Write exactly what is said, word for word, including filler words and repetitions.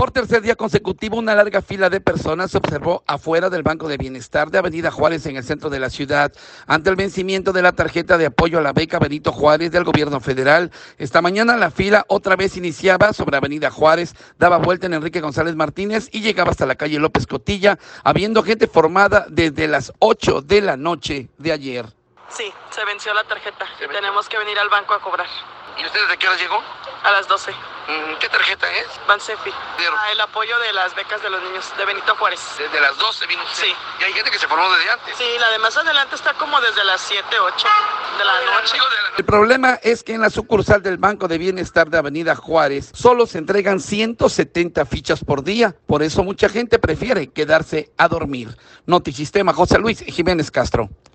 Por tercer día consecutivo, una larga fila de personas se observó afuera del Banco de Bienestar de Avenida Juárez en el centro de la ciudad, ante el vencimiento de la tarjeta de apoyo a la beca Benito Juárez del gobierno federal. Esta mañana la fila otra vez iniciaba sobre Avenida Juárez, daba vuelta en Enrique González Martínez y llegaba hasta la calle López Cotilla, habiendo gente formada desde las ocho de la noche de ayer. Sí, se venció la tarjeta y tenemos que venir al banco a cobrar. ¿Y usted desde qué hora llegó? A las doce. ¿Qué tarjeta es? Bansefi. Ah, el apoyo de las becas de los niños de Benito Juárez. Desde las doce vino usted. Sí. Y hay gente que se formó desde antes. Sí, la de más adelante está como desde las siete, ocho de la noche. El problema es que en la sucursal del Banco de Bienestar de Avenida Juárez solo se entregan ciento setenta fichas por día. Por eso mucha gente prefiere quedarse a dormir. Notisistema, José Luis Jiménez Castro.